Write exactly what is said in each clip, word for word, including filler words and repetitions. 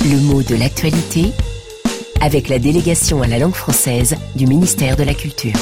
Le mot de l'actualité avec la délégation à la langue française du ministère de la Culture.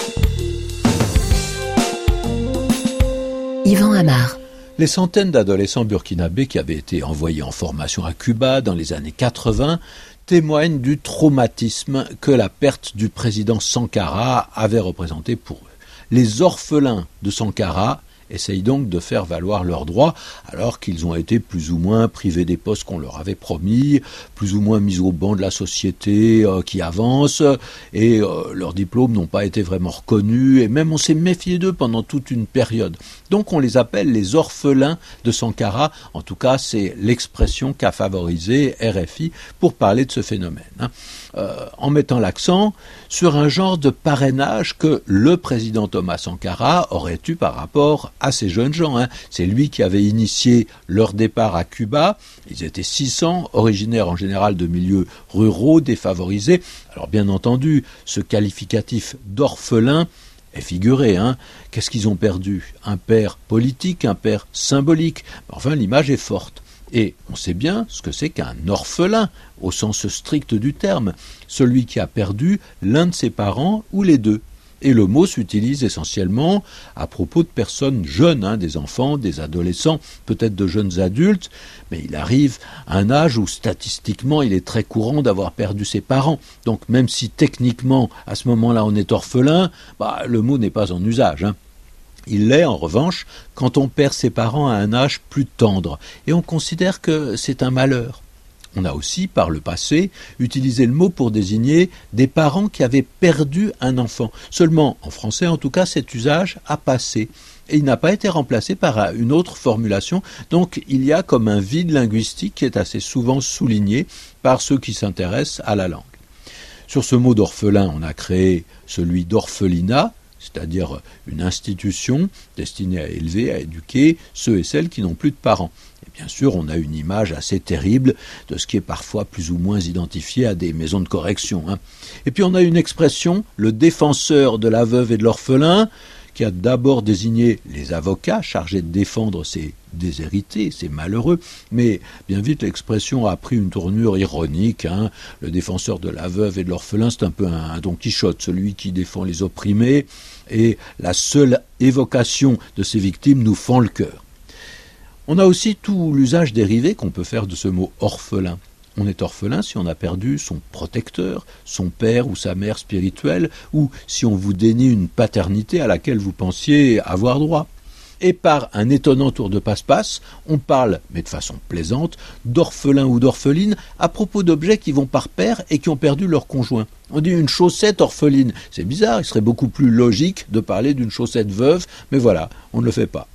Yvan Amar. Les centaines d'adolescents burkinabés qui avaient été envoyés en formation à Cuba dans les années quatre-vingts témoignent du traumatisme que la perte du président Sankara avait représenté pour eux. Les orphelins de Sankara essayent donc de faire valoir leurs droits alors qu'ils ont été plus ou moins privés des postes qu'on leur avait promis, plus ou moins mis au banc de la société euh, qui avance et euh, leurs diplômes n'ont pas été vraiment reconnus et même on s'est méfié d'eux pendant toute une période. Donc on les appelle les orphelins de Sankara, en tout cas c'est l'expression qu'a favorisée R F I pour parler de ce phénomène. Hein. Euh, en mettant l'accent sur un genre de parrainage que le président Thomas Sankara aurait eu par rapport à ces jeunes gens. Hein. C'est lui qui avait initié leur départ à Cuba. Ils étaient six cents, originaires en général de milieux ruraux, défavorisés. Alors bien entendu, ce qualificatif d'orphelin est figuré. Hein. Qu'est-ce qu'ils ont perdu ? Un père politique, un père symbolique. Enfin, l'image est forte. Et on sait bien ce que c'est qu'un orphelin, au sens strict du terme, celui qui a perdu l'un de ses parents ou les deux. Et le mot s'utilise essentiellement à propos de personnes jeunes, hein, des enfants, des adolescents, peut-être de jeunes adultes, mais il arrive à un âge où statistiquement il est très courant d'avoir perdu ses parents. Donc même si techniquement à ce moment-là on est orphelin, bah, le mot n'est pas en usage, hein. Il l'est, en revanche, quand on perd ses parents à un âge plus tendre, et on considère que c'est un malheur. On a aussi, par le passé, utilisé le mot pour désigner des parents qui avaient perdu un enfant. Seulement, en français en tout cas, cet usage a passé. Et il n'a pas été remplacé par une autre formulation. Donc il y a comme un vide linguistique qui est assez souvent souligné par ceux qui s'intéressent à la langue. Sur ce mot d'orphelin, on a créé celui d'orphelinat, c'est-à-dire une institution destinée à élever, à éduquer ceux et celles qui n'ont plus de parents. Et bien sûr, on a une image assez terrible de ce qui est parfois plus ou moins identifié à des maisons de correction. Hein. Et puis on a une expression, le défenseur de la veuve et de l'orphelin, qui a d'abord désigné les avocats chargés de défendre ces déshérités, ces malheureux, mais bien vite l'expression a pris une tournure ironique. Hein. Le défenseur de la veuve et de l'orphelin, c'est un peu un, un Don Quichotte, celui qui défend les opprimés, et la seule évocation de ces victimes nous fend le cœur. On a aussi tout l'usage dérivé qu'on peut faire de ce mot orphelin. On est orphelin si on a perdu son protecteur, son père ou sa mère spirituelle, ou si on vous dénie une paternité à laquelle vous pensiez avoir droit. Et par un étonnant tour de passe-passe, on parle, mais de façon plaisante, d'orphelin ou d'orpheline à propos d'objets qui vont par paire et qui ont perdu leur conjoint. On dit une chaussette orpheline. C'est bizarre, il serait beaucoup plus logique de parler d'une chaussette veuve, mais voilà, on ne le fait pas.